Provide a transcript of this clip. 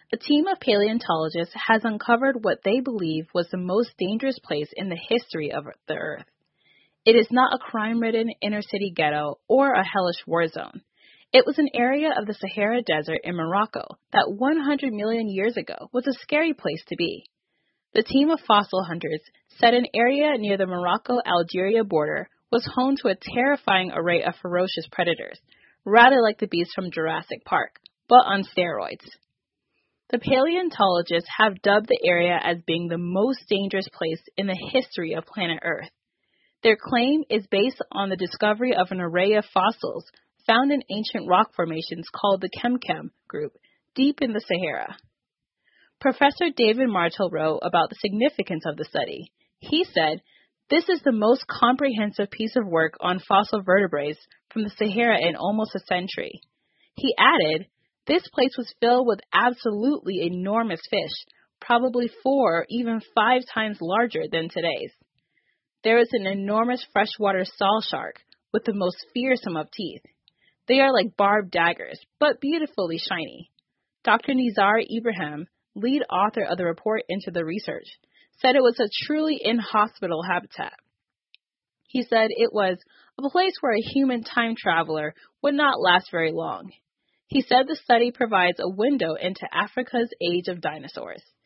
A team of paleontologists has uncovered what they believe was the most dangerous place in the history of the Earth. It is not a crime-ridden inner-city ghetto or a hellish war zone. It was an area of the Sahara Desert in Morocco that 100 million years ago was a scary place to be. The team of fossil hunters said an area near the Morocco-Algeria border was home to a terrifying array of ferocious predators, rather like the beasts from Jurassic Park, but on steroids. The paleontologists have dubbed the area as being the most dangerous place in the history of planet Earth. Their claim is based on the discovery of an array of fossils found in ancient rock formations called the Kemkem group, deep in the Sahara. Professor David Martel wrote about the significance of the study. He said, "This is the most comprehensive piece of work on fossil vertebrates from the Sahara in almost a century." He added, "This place was filled with absolutely enormous fish, probably 4 or even 5 times larger than today's. There is an enormous freshwater saw shark with the most fearsome of teeth. They are like barbed daggers, but beautifully shiny." Dr. Nizar Ibrahim, lead author of the report into the research, said it was a truly inhospitable habitat. He said it was a place where a human time traveler would not last very long. He said the study provides a window into Africa's age of dinosaurs.